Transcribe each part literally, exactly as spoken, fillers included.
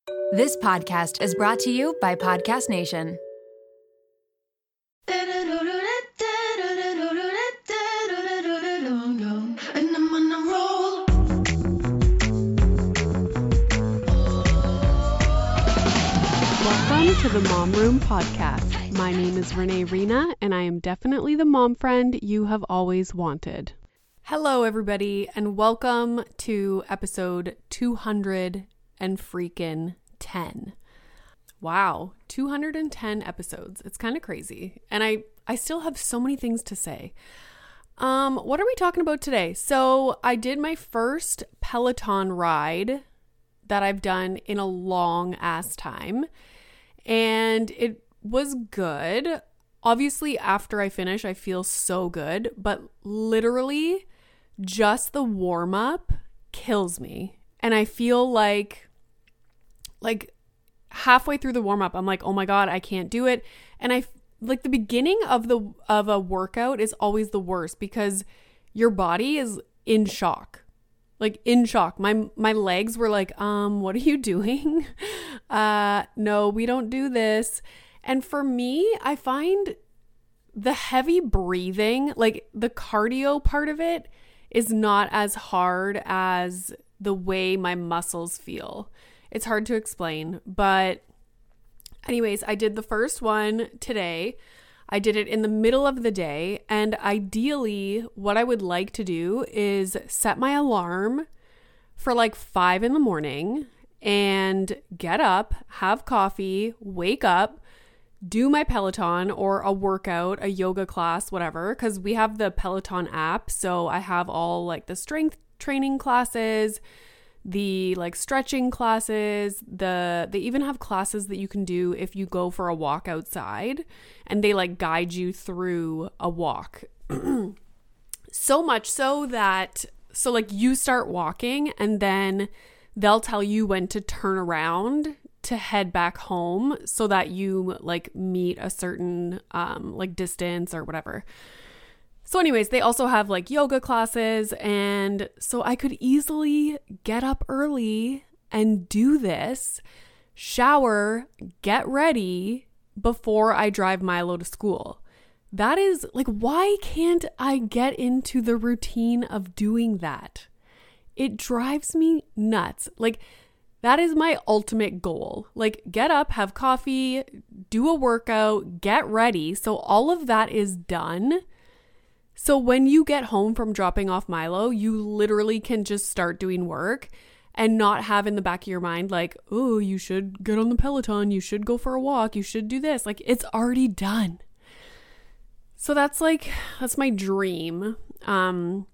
This podcast is brought to you by Podcast Nation. Welcome to the Mom Room Podcast. My name is Renee Rena, and I am definitely the mom friend you have always wanted. Hello, everybody, and welcome to episode two hundred and freaking ten. Wow, two hundred ten episodes. It's kind of crazy, and I I still have so many things to say. Um, what are we talking about today? So I did my first Peloton ride that I've done in a long ass time. And it was good. Obviously, after I finish, I feel so good. But literally, just the warm-up kills me. And I feel like, like halfway through the warm-up, I'm like, oh my God, I can't do it. And I, like the beginning of the of a workout is always the worst because your body is in shock. Like in shock. My my legs were like, um, what are you doing? Uh, no, we don't do this. And for me, I find the heavy breathing, like the cardio part of it is not as hard as the way my muscles feel. It's hard to explain, but anyways, I did the first one today. I did it in the middle of the day, and ideally what I would like to do is set my alarm for like five in the morning and get up, have coffee, wake up, do my Peloton or a workout, a yoga class, whatever, because we have the Peloton app. So I have all like the strength training classes, the like stretching classes, the they even have classes that you can do if you go for a walk outside and they like guide you through a walk. So much so that so like you start walking and then they'll tell you when to turn around to head back home so that you like meet a certain um like distance or whatever. So anyways, they also have like yoga classes, and so I could easily get up early and do this, shower, get ready before I drive Milo to school. That is like, why can't I get into the routine of doing that? It drives me nuts. Like, that is my ultimate goal. Like, get up, have coffee, do a workout, get ready. So all of that is done. So when you get home from dropping off Milo, you literally can just start doing work and not have in the back of your mind like, oh, you should get on the Peloton, you should go for a walk, you should do this. Like, it's already done. So that's like, that's my dream. Um,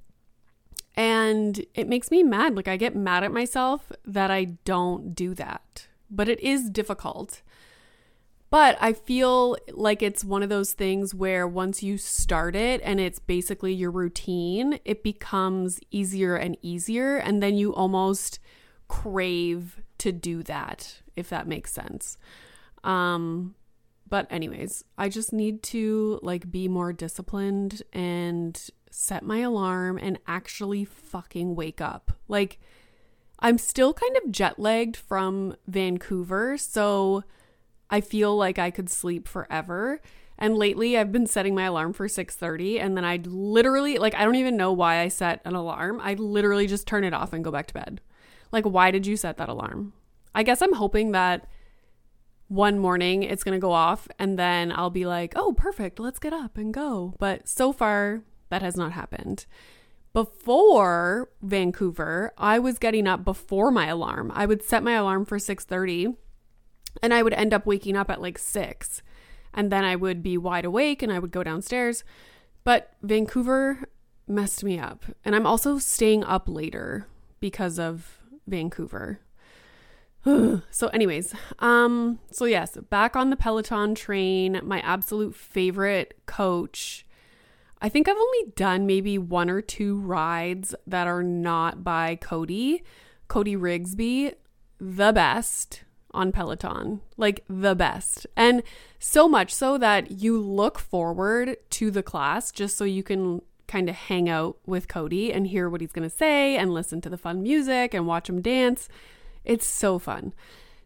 and it makes me mad. Like, I get mad at myself that I don't do that, but it is difficult. But I feel like it's one of those things where once you start it and it's basically your routine, it becomes easier and easier. And then you almost crave to do that, if that makes sense. Um, but anyways, I just need to like be more disciplined and set my alarm and actually fucking wake up. Like, I'm still kind of jet lagged from Vancouver, so I feel like I could sleep forever. And lately I've been setting my alarm for six thirty, and then I'd literally, like, I don't even know why I set an alarm. I literally just turn it off and go back to bed. Like, why did you set that alarm? I guess I'm hoping that one morning it's going to go off and then I'll be like, oh, perfect, let's get up and go. But so far that has not happened. Before Vancouver, I was getting up before my alarm. I would set my alarm for six thirty. And I would end up waking up at like six, and then I would be wide awake and I would go downstairs. But Vancouver messed me up. And I'm also staying up later because of Vancouver. So anyways, um, so yes, back on the Peloton train, my absolute favorite coach. I think I've only done maybe one or two rides that are not by Cody, Cody Rigsby, the best on Peloton, like the best. And so much so that you look forward to the class just so you can kind of hang out with Cody and hear what he's going to say and listen to the fun music and watch him dance. It's so fun.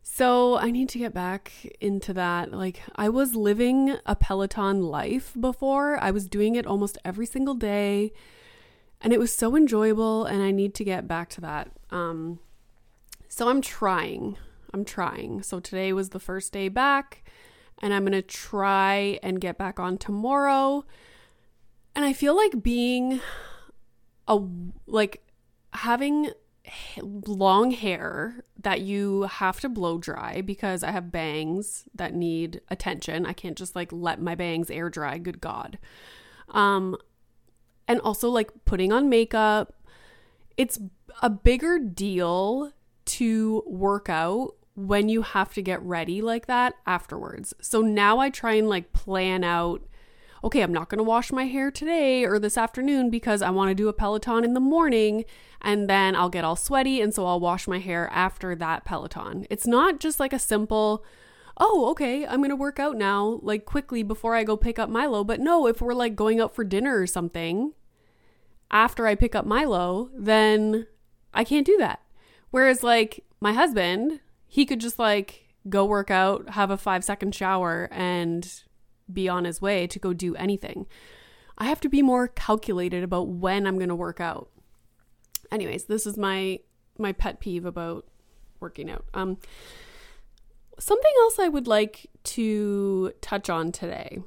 So I need to get back into that. Like, I was living a Peloton life before. I was doing it almost every single day, and it was so enjoyable, and I need to get back to that. Um, so I'm trying. I'm trying. So today was the first day back, and I'm going to try and get back on tomorrow. And I feel like being a, like having long hair that you have to blow dry, because I have bangs that need attention. I can't just like let my bangs air dry. Good God. Um, and also like putting on makeup. It's a bigger deal to work out when you have to get ready like that afterwards. So now I try and like plan out, okay, I'm not going to wash my hair today or this afternoon because I want to do a Peloton in the morning, and then I'll get all sweaty, and so I'll wash my hair after that Peloton. It's not just like a simple, oh, okay, I'm going to work out now, like quickly before I go pick up Milo. But no, if we're like going out for dinner or something, after I pick up Milo, then I can't do that. Whereas like my husband, he could just like go work out, have a five second shower, and be on his way to go do anything. I have to be more calculated about when I'm going to work out. Anyways, this is my my pet peeve about working out. Um, something else I would like to touch on today.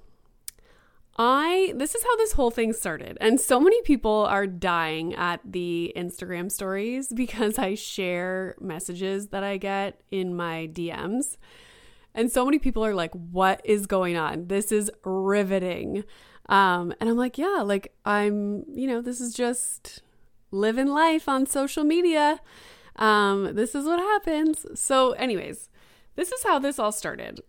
I this is how this whole thing started, and so many people are dying at the Instagram stories because I share messages that I get in my D Ms. And so many people are like, what is going on? This is riveting. Um, and I'm like, yeah, like I'm, you know, this is just living life on social media. Um, this is what happens. So anyways, this is how this all started.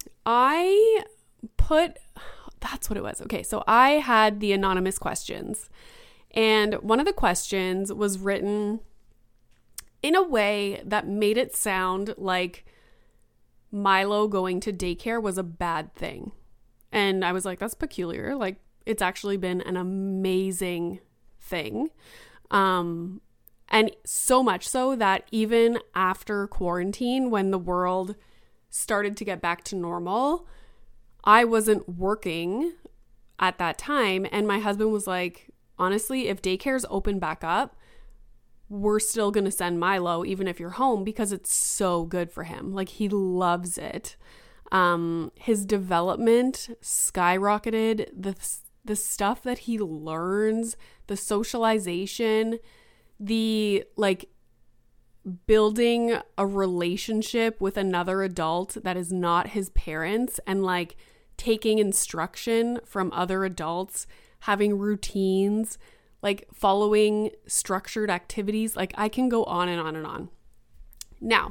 I put, that's what it was. Okay. So I had the anonymous questions, and one of the questions was written in a way that made it sound like Milo going to daycare was a bad thing. And I was like, that's peculiar. Like, it's actually been an amazing thing. Um, and so much so that even after quarantine, when the world started to get back to normal, I wasn't working at that time. And my husband was like, honestly, if daycare's open back up, we're still going to send Milo even if you're home, because it's so good for him. Like, he loves it. Um, his development skyrocketed. The, the stuff that he learns, the socialization, the like building a relationship with another adult that is not his parents, and like taking instruction from other adults, having routines, like following structured activities. Like, I can go on and on and on. Now,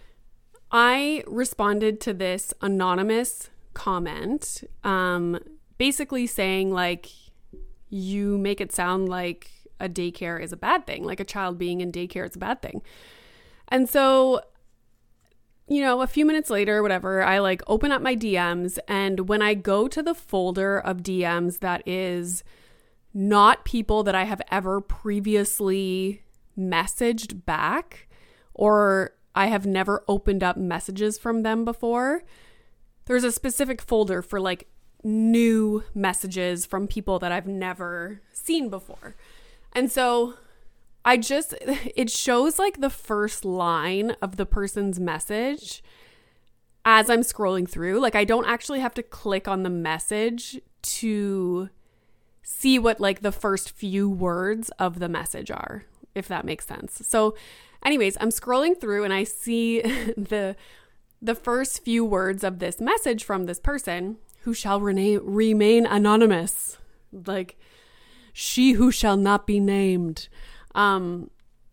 I responded to this anonymous comment, um, basically saying like, you make it sound like a daycare is a bad thing, like a child being in daycare is a bad thing. And so, you know, a few minutes later, whatever, I like open up my D Ms, and when I go to the folder of D Ms that is not people that I have ever previously messaged back, or I have never opened up messages from them before, there's a specific folder for like new messages from people that I've never seen before. And so I just, it shows like the first line of the person's message as I'm scrolling through. Like, I don't actually have to click on the message to see what like the first few words of the message are, if that makes sense. So anyways, I'm scrolling through and I see the the first few words of this message from this person, who shall rena- remain anonymous, like she who shall not be named. Um,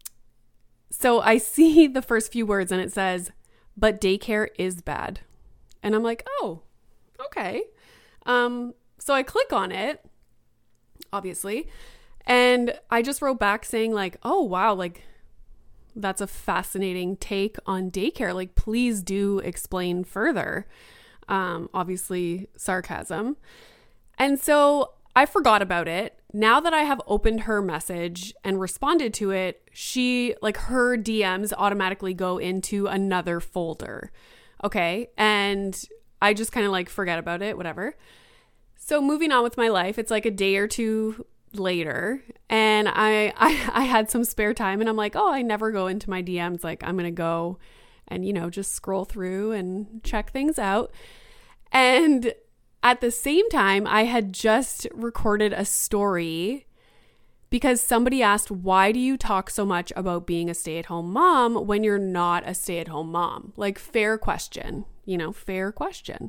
so I see the first few words and it says, but daycare is bad. And I'm like, oh, okay. Um, so I click on it, obviously, and I just wrote back saying like, oh, wow, like that's a fascinating take on daycare. Like, please do explain further. Um, obviously sarcasm. And so I forgot about it. Now that I have opened her message and responded to it, she, like her D Ms automatically go into another folder. Okay. And I just kind of like forget about it, whatever. So moving on with my life, it's like a day or two later and I, I, I had some spare time and I'm like, oh, I never go into my D Ms. Like I'm going to go and, you know, just scroll through and check things out. And at the same time, I had just recorded a story because somebody asked, why do you talk so much about being a stay-at-home mom when you're not a stay-at-home mom? Like, fair question, you know, fair question.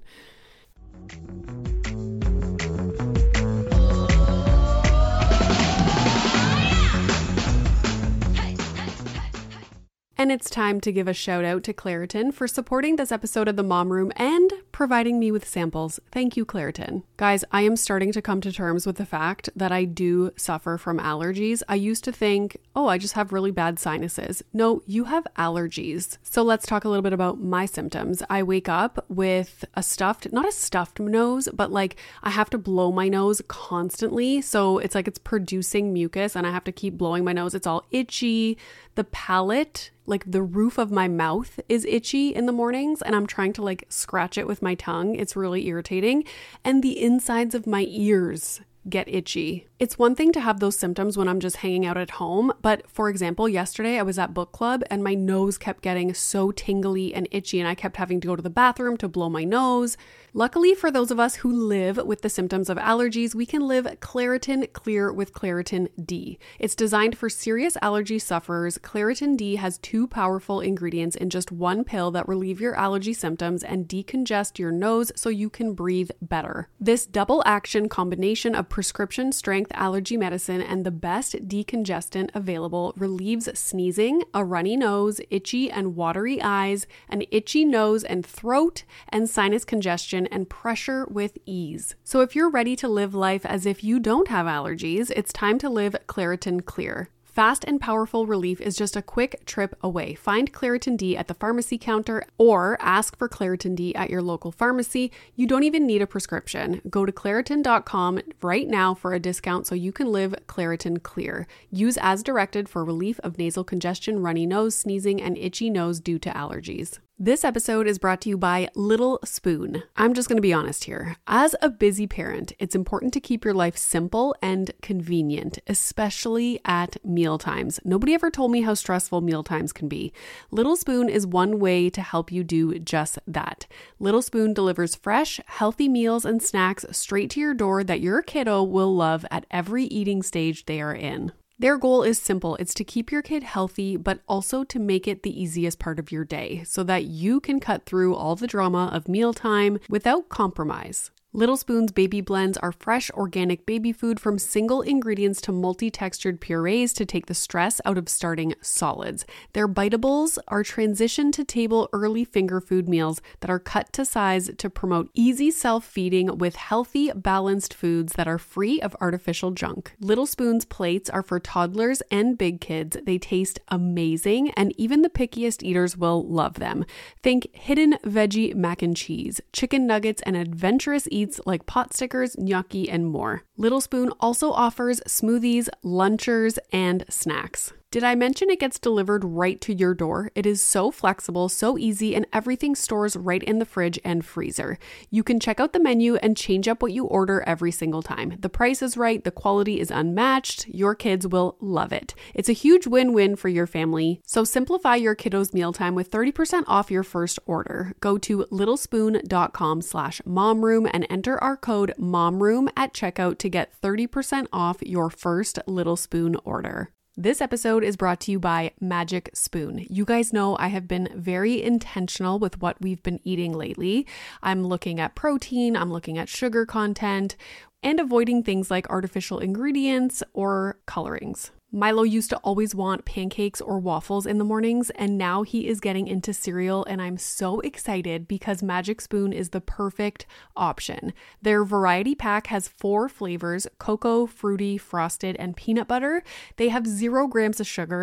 And it's time to give a shout out to Claritin for supporting this episode of the Mom Room and providing me with samples. Thank you, Claritin. Guys, I am starting to come to terms with the fact that I do suffer from allergies. I used to think, oh, I just have really bad sinuses. No, you have allergies. So let's talk a little bit about my symptoms. I wake up with a stuffed, not a stuffed nose, but like I have to blow my nose constantly. So it's like it's producing mucus and I have to keep blowing my nose. It's all itchy. The palate, like the roof of my mouth is itchy in the mornings and I'm trying to like scratch it with my tongue. It's really irritating. And the insides of my ears get itchy. It's one thing to have those symptoms when I'm just hanging out at home, but for example, yesterday I was at book club and my nose kept getting so tingly and itchy and I kept having to go to the bathroom to blow my nose. Luckily for those of us who live with the symptoms of allergies, we can live Claritin Clear with Claritin D. It's designed for serious allergy sufferers. Claritin D has two powerful ingredients in just one pill that relieve your allergy symptoms and decongest your nose so you can breathe better. This double action combination of prescription strength allergy medicine and the best decongestant available relieves sneezing, a runny nose, itchy and watery eyes, an itchy nose and throat, and sinus congestion and pressure with ease. So if you're ready to live life as if you don't have allergies, it's time to live Claritin Clear. Fast and powerful relief is just a quick trip away. Find Claritin D at the pharmacy counter or ask for Claritin D at your local pharmacy. You don't even need a prescription. Go to Claritin dot com right now for a discount so you can live Claritin Clear. Use as directed for relief of nasal congestion, runny nose, sneezing, and itchy nose due to allergies. This episode is brought to you by Little Spoon. I'm just going to be honest here. As a busy parent, it's important to keep your life simple and convenient, especially at mealtimes. Nobody ever told me how stressful mealtimes can be. Little Spoon is one way to help you do just that. Little Spoon delivers fresh, healthy meals and snacks straight to your door that your kiddo will love at every eating stage they are in. Their goal is simple. It's to keep your kid healthy, but also to make it the easiest part of your day so that you can cut through all the drama of mealtime without compromise. Little Spoon's baby blends are fresh, organic baby food from single ingredients to multi-textured purees to take the stress out of starting solids. Their biteables are transition to table early finger food meals that are cut to size to promote easy self-feeding with healthy, balanced foods that are free of artificial junk. Little Spoon's plates are for toddlers and big kids. They taste amazing, and even the pickiest eaters will love them. Think hidden veggie mac and cheese, chicken nuggets, and adventurous eats like pot stickers, gnocchi, and more. Little Spoon also offers smoothies, lunchers, and snacks. Did I mention it gets delivered right to your door? It is so flexible, so easy, and everything stores right in the fridge and freezer. You can check out the menu and change up what you order every single time. The price is right, the quality is unmatched, your kids will love it. It's a huge win-win for your family. So simplify your kiddos' mealtime with thirty percent off your first order. Go to littlespoon.com slash momroom and enter our code momroom at checkout to get thirty percent off your first Little Spoon order. This episode is brought to you by Magic Spoon. You guys know I have been very intentional with what we've been eating lately. I'm looking at protein, I'm looking at sugar content, and avoiding things like artificial ingredients or colorings. Milo used to always want pancakes or waffles in the mornings, and now he is getting into cereal, and I'm so excited because Magic Spoon is the perfect option. Their variety pack has four flavors: cocoa, fruity, frosted, and peanut butter. They have zero grams of sugar,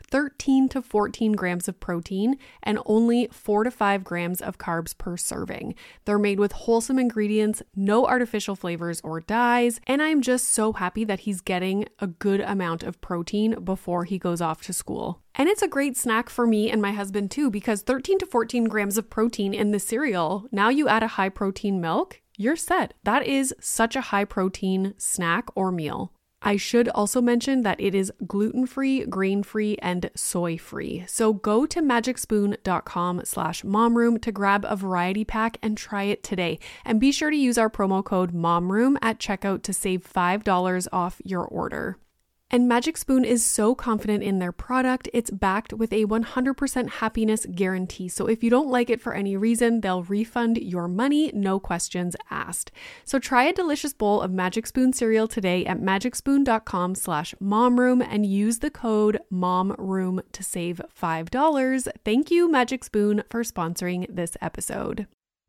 thirteen to fourteen grams of protein and only four to five grams of carbs per serving. They're made with wholesome ingredients, no artificial flavors or dyes, and I'm just so happy that he's getting a good amount of protein before he goes off to school. And it's a great snack for me and my husband too, because thirteen to fourteen grams of protein in the cereal, now you add a high protein milk, you're set. That is such a high protein snack or meal. I should also mention that it is gluten-free, grain-free, and soy-free. So go to magicspoon.com slash momroom to grab a variety pack and try it today. And be sure to use our promo code momroom at checkout to save five dollars off your order. And Magic Spoon is so confident in their product, it's backed with a one hundred percent happiness guarantee. So if you don't like it for any reason, they'll refund your money, no questions asked. So try a delicious bowl of Magic Spoon cereal today at magicspoon.com slash momroom and use the code momroom to save five dollars. Thank you, Magic Spoon, for sponsoring this episode.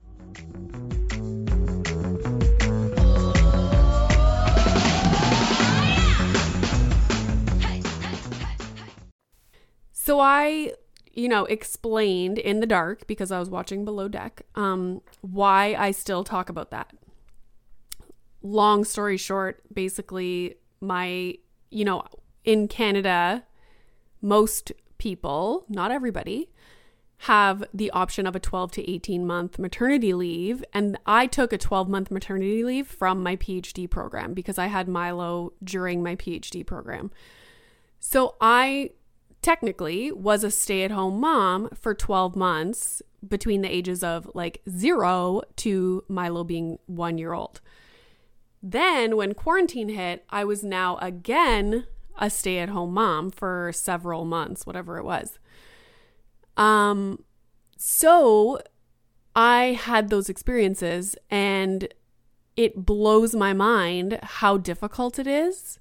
So I, you know, explained in the dark, because I was watching Below Deck, um, why I still talk about that. Long story short, basically my, you know, in Canada, most people, not everybody, have the option of a twelve to eighteen month maternity leave. And I took a twelve month maternity leave from my PhD program because I had Milo during my PhD program. So I technically was a stay-at-home mom for twelve months between the ages of like zero to Milo being one year old. Then when quarantine hit, I was now again a stay-at-home mom for several months, whatever it was. Um, so I had those experiences, and it blows my mind how difficult it is,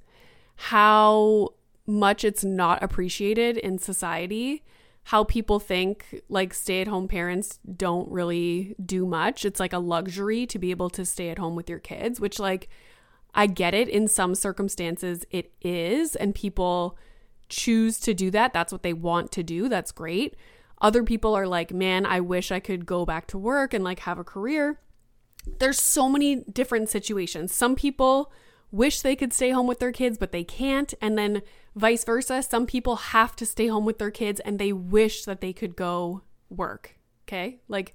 how much it's not appreciated in society, how people think like stay-at-home parents don't really do much. It's like a luxury to be able to stay at home with your kids, which like I get it. In some circumstances it is, and people choose to do that. That's what they want to do. That's great. Other people are like, man, I wish I could go back to work and like have a career. There's so many different situations. Some people wish they could stay home with their kids, but they can't. And then vice versa. Some people have to stay home with their kids and they wish that they could go work. Okay. Like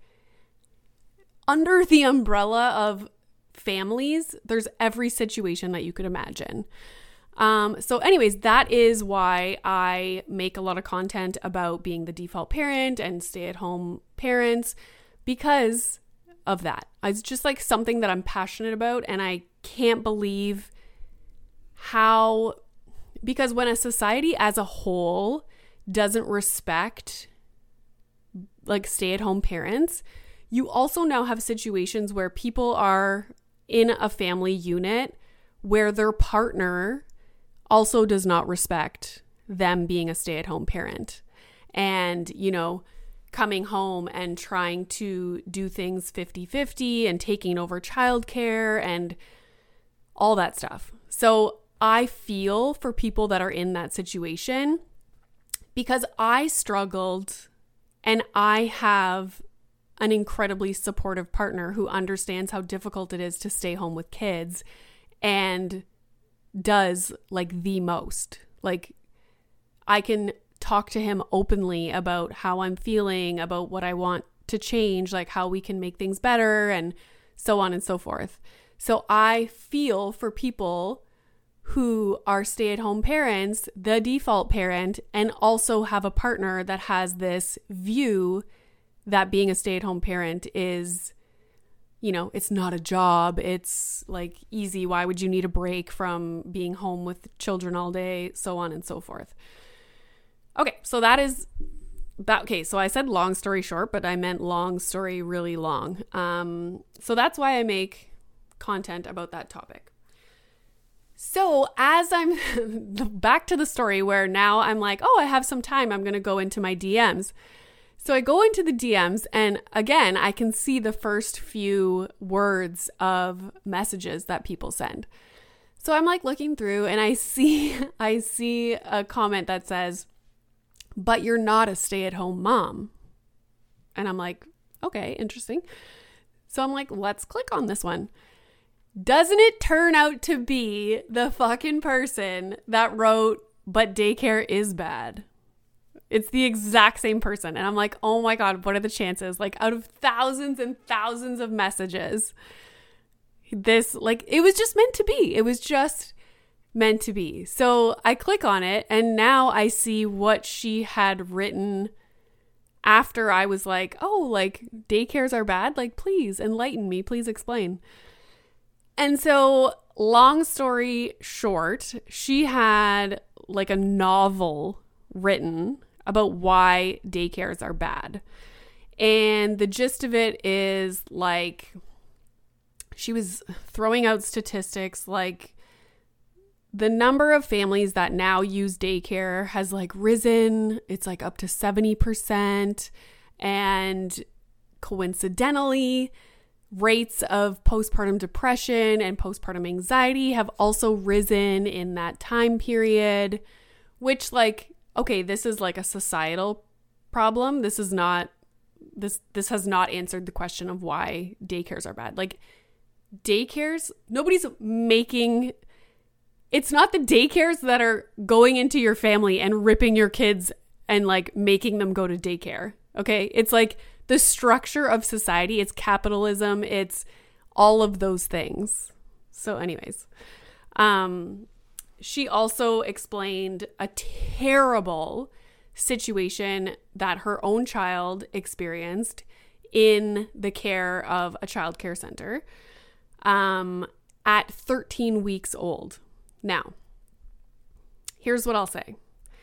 under the umbrella of families, there's every situation that you could imagine. Um, so anyways, that is why I make a lot of content about being the default parent and stay-at-home parents, because of that. It's just like something that I'm passionate about, and I can't believe how, because when a society as a whole doesn't respect like stay-at-home parents, you also now have situations where people are in a family unit where their partner also does not respect them being a stay-at-home parent, and, you know, coming home and trying to do things fifty-fifty and taking over childcare and all that stuff. So I feel for people that are in that situation, because I struggled, and I have an incredibly supportive partner who understands how difficult it is to stay home with kids and does like the most. Like I can talk to him openly about how I'm feeling, about what I want to change, like how we can make things better, and so on and so forth. So I feel for people who are stay-at-home parents, the default parent, and also have a partner that has this view that being a stay-at-home parent is, you know, it's not a job. It's like easy. Why would you need a break from being home with children all day? So on and so forth. Okay, so that is that. Okay, so I said long story short, but I meant long story really long. Um, so that's why I make content about that topic. So as I'm back to the story where now I'm like, oh, I have some time. I'm going to go into my D Ms. So I go into the D Ms, and again, I can see the first few words of messages that people send. So I'm like looking through, and I see I see a comment that says, but you're not a stay-at-home mom. And I'm like, okay, interesting. So I'm like, let's click on this one. Doesn't it turn out to be the fucking person that wrote, but daycare is bad? It's the exact same person. And I'm like, oh my God, what are the chances? Like out of thousands and thousands of messages, this, like, it was just meant to be. It was just meant to be. So I click on it and now I see what she had written after I was like, oh, like daycares are bad. Like, please enlighten me. Please explain. And so long story short, she had like a novel written about why daycares are bad. And the gist of it is like, she was throwing out statistics like the number of families that now use daycare has like risen. It's like up to seventy percent. And coincidentally, rates of postpartum depression and postpartum anxiety have also risen in that time period, which like, okay, this is like a societal problem. This is not, this, this has not answered the question of why daycares are bad. Like daycares, nobody's making, it's not the daycares that are going into your family and ripping your kids and like making them go to daycare. Okay. It's like the structure of society, it's capitalism, it's all of those things. So anyways, um, she also explained a terrible situation that her own child experienced in the care of a child care center um, at thirteen weeks old. Now, here's what I'll say.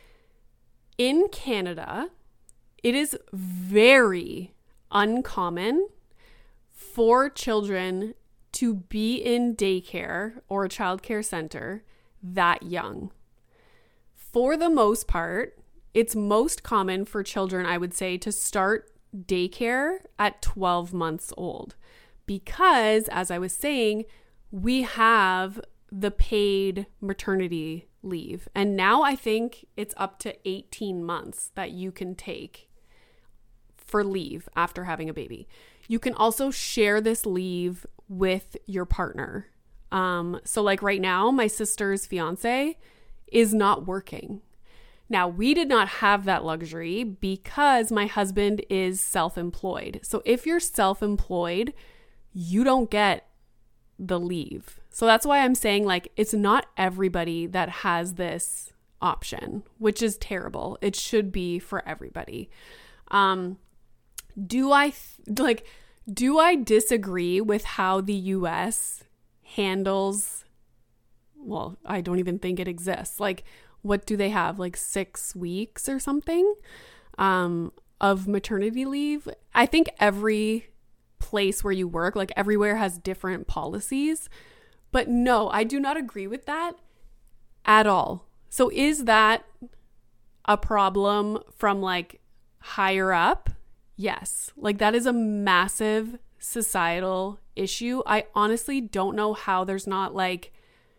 In Canada, it is very uncommon for children to be in daycare or a child care center that young. For the most part, it's most common for children, I would say, to start daycare at twelve months old. Because, as I was saying, we have the paid maternity leave. And now I think it's up to eighteen months that you can take for leave after having a baby. You can also share this leave with your partner. Um, so like right now, my sister's fiance is not working. Now, we did not have that luxury because my husband is self-employed. So if you're self-employed, you don't get the leave. So that's why I'm saying like, it's not everybody that has this option, which is terrible. It should be for everybody. Um, do I th- like, do I disagree with how the U S handles, well, I don't even think it exists. Like, what do they have? Like six weeks or something um, of maternity leave? I think every place where you work, like everywhere has different policies. But no, I do not agree with that at all. So is that a problem from like higher up? Yes. Like that is a massive societal issue. I honestly don't know how there's not like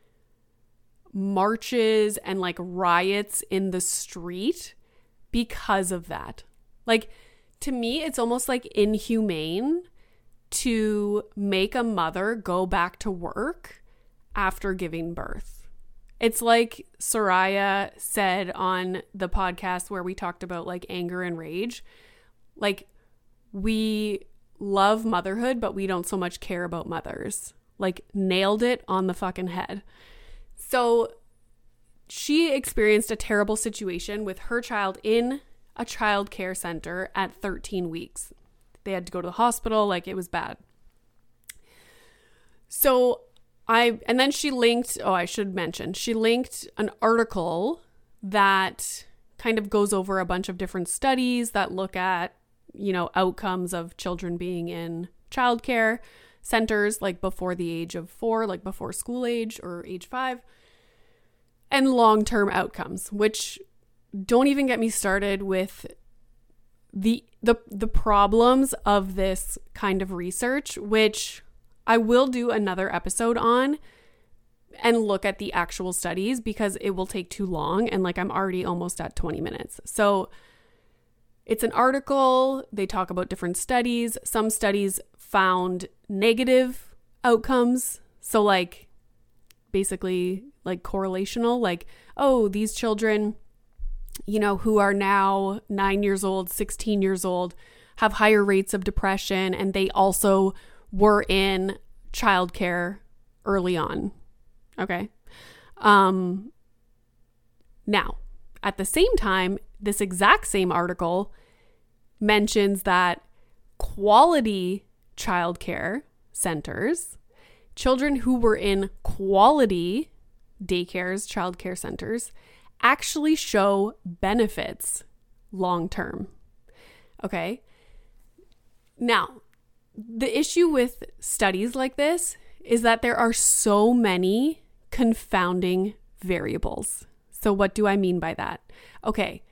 marches and like riots in the street because of that. Like to me, it's almost like inhumane to make a mother go back to work after giving birth. It's like Soraya said on the podcast where we talked about like anger and rage. Like we love motherhood, but we don't so much care about mothers. Like nailed it on the fucking head. So she experienced a terrible situation with her child in a child care center at thirteen weeks. They had to go to the hospital, like it was bad. So I, and then she linked, oh, I should mention, she linked an article that kind of goes over a bunch of different studies that look at, you know, outcomes of children being in childcare centers, like before the age of four, like before school age or age five, and long-term outcomes, which don't even get me started with the the the problems of this kind of research, which I will do another episode on. and look at the actual studies because it will take too long. And like, I'm already almost at twenty minutes. So it's an article. They talk about different studies. Some studies found negative outcomes. So like basically like correlational, like, oh, these children, you know, who are now nine years old, sixteen years old, have higher rates of depression. And they also were in childcare early on. Okay. Um, now, at the same time, this exact same article mentions that quality childcare centers, children who were in quality daycares, childcare centers, actually show benefits long term. Okay. Now, the issue with studies like this is that there are so many confounding variables. So what do I mean by that? Okay.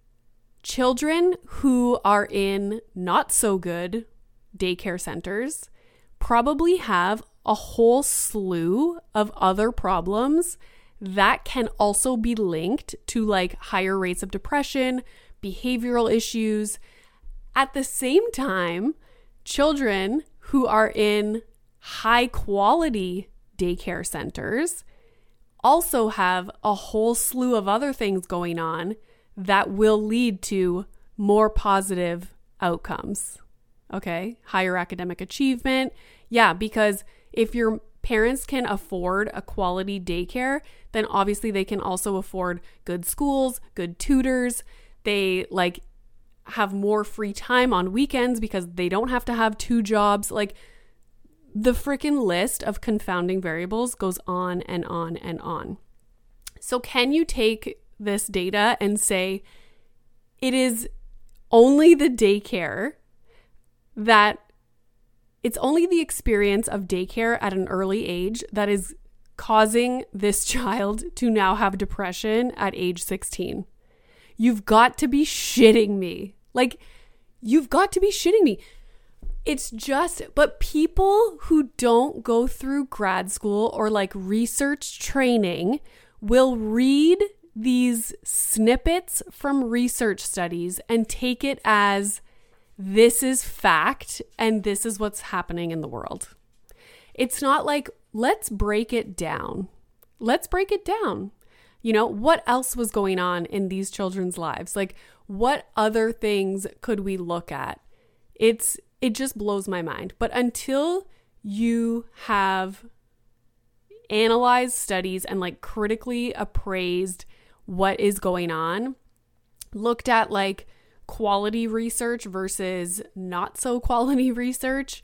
Children who are in not so good daycare centers probably have a whole slew of other problems that can also be linked to like higher rates of depression, behavioral issues. At the same time, children who are in high quality daycare centers also have a whole slew of other things going on that will lead to more positive outcomes. Okay, higher academic achievement. Yeah, because if your parents can afford a quality daycare, then obviously they can also afford good schools, good tutors. They like have more free time on weekends because they don't have to have two jobs. Like the freaking list of confounding variables goes on and on and on. So can you take this data and say it is only the daycare that it's only the experience of daycare at an early age that is causing this child to now have depression at age sixteen? You've got to be shitting me. Like, you've got to be shitting me. It's just, but people who don't go through grad school or like research training will read these snippets from research studies and take it as this is fact and this is what's happening in the world. It's not like, let's break it down. Let's break it down. You know, what else was going on in these children's lives? Like, what other things could we look at? It's, it just blows my mind. But until you have analyzed studies and like critically appraised what is going on, looked at like quality research versus not so quality research,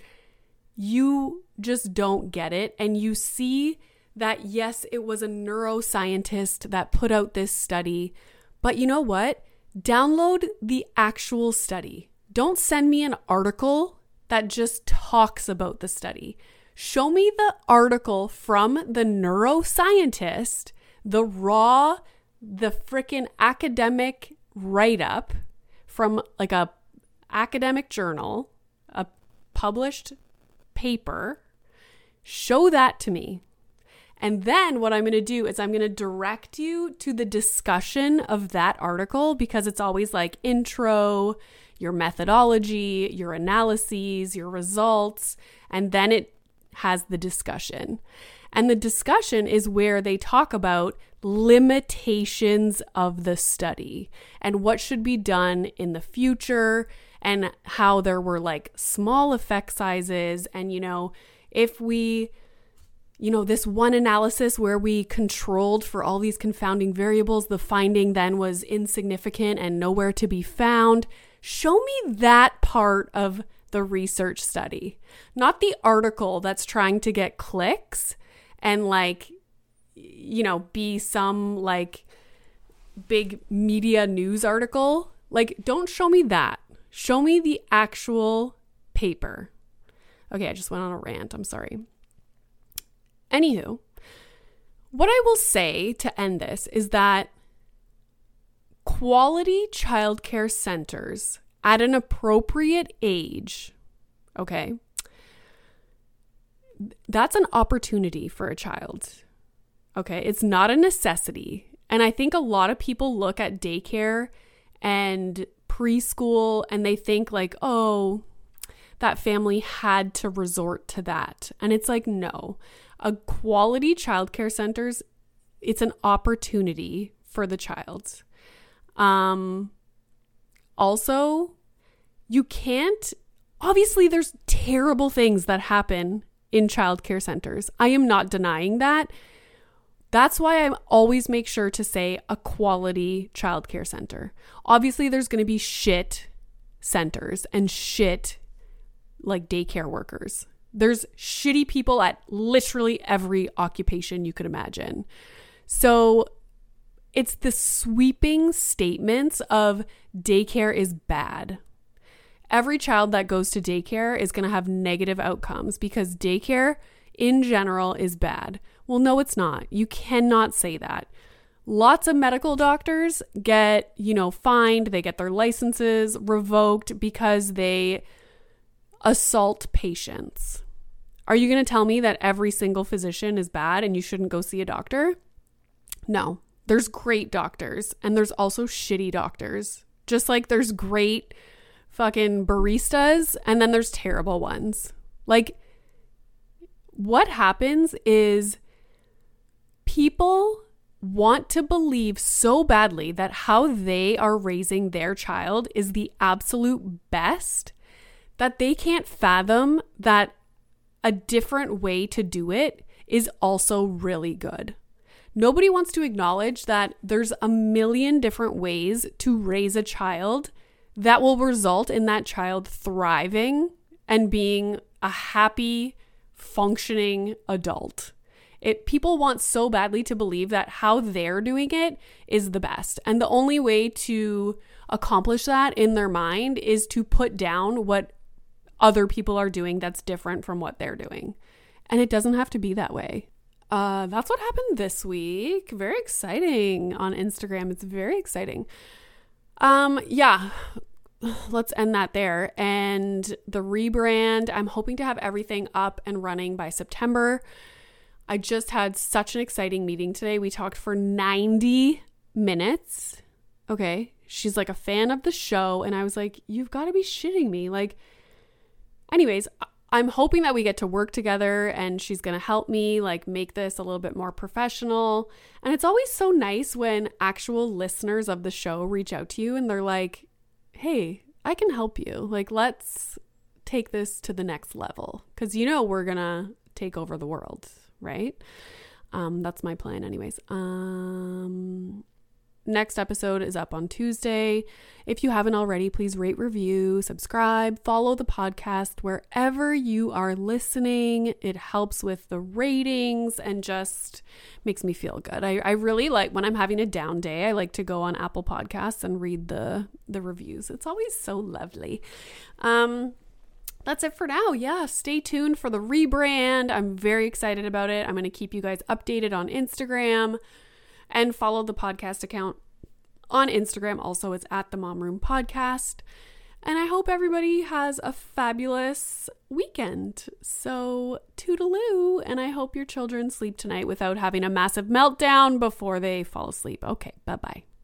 you just don't get it. And you see that, yes, it was a neuroscientist that put out this study, but you know what? Download the actual study. Don't send me an article that just talks about the study. Show me the article from the neuroscientist, the raw, the freaking academic write-up from like a academic journal, a published paper. Show that to me. And then what I'm going to do is I'm going to direct you to the discussion of that article, because it's always like intro, your methodology, your analyses, your results, and then it has the discussion. And the discussion is where they talk about limitations of the study and what should be done in the future, and how there were like small effect sizes. And, you know, if we, you know, this one analysis where we controlled for all these confounding variables, the finding then was insignificant and nowhere to be found. Show me that part of the research study, not the article that's trying to get clicks and like, you know, be some like big media news article. Like, don't show me that. Show me the actual paper. Okay, I just went on a rant. I'm sorry. Anywho, what I will say to end this is that quality childcare centers at an appropriate age, okay, that's an opportunity for a child. Okay, it's not a necessity. And I think a lot of people look at daycare and preschool and they think like, oh, that family had to resort to that. And it's like, no, a quality childcare centers, it's an opportunity for the child. Um, also, you can't, obviously there's terrible things that happen in childcare centers. I am not denying that. That's why I always make sure to say a quality childcare center. Obviously, there's going to be shit centers and shit like daycare workers. There's shitty people at literally every occupation you could imagine. So it's the sweeping statements of daycare is bad. Every child that goes to daycare is going to have negative outcomes because daycare in general is bad. Well, no, it's not. You cannot say that. Lots of medical doctors get, you know, fined. They get their licenses revoked because they assault patients. Are you going to tell me that every single physician is bad and you shouldn't go see a doctor? No. There's great doctors and there's also shitty doctors. Just like there's great fucking baristas and then there's terrible ones. Like, what happens is people want to believe so badly that how they are raising their child is the absolute best that they can't fathom that a different way to do it is also really good. Nobody wants to acknowledge that there's a million different ways to raise a child that will result in that child thriving and being a happy, functioning adult. It people want so badly to believe that how they're doing it is the best. And the only way to accomplish that in their mind is to put down what other people are doing that's different from what they're doing. And it doesn't have to be that way. Uh, that's what happened this week. Very exciting on Instagram. It's very exciting. Um, yeah, let's end that there. And the rebrand, I'm hoping to have everything up and running by September. I just had such an exciting meeting today. We talked for ninety minutes. Okay. She's like a fan of the show. And I was like, you've got to be shitting me. Like, anyways, I'm hoping that we get to work together and she's going to help me like make this a little bit more professional. And it's always so nice when actual listeners of the show reach out to you and they're like, hey, I can help you. Like, let's take this to the next level. Because, you know, we're going to take over the world, right? Um, that's my plan anyways. Um, next episode is up on Tuesday. If you haven't already, please rate, review, subscribe, follow the podcast wherever you are listening. It helps with the ratings and just makes me feel good. I, I really like when I'm having a down day, I like to go on Apple Podcasts and read the, the reviews. It's always so lovely. Um, That's it for now. Yeah, stay tuned for the rebrand. I'm very excited about it. I'm going to keep you guys updated on Instagram and follow the podcast account on Instagram. Also, it's at the Mom Room Podcast. And I hope everybody has a fabulous weekend. So toodaloo. And I hope your children sleep tonight without having a massive meltdown before they fall asleep. Okay, bye-bye.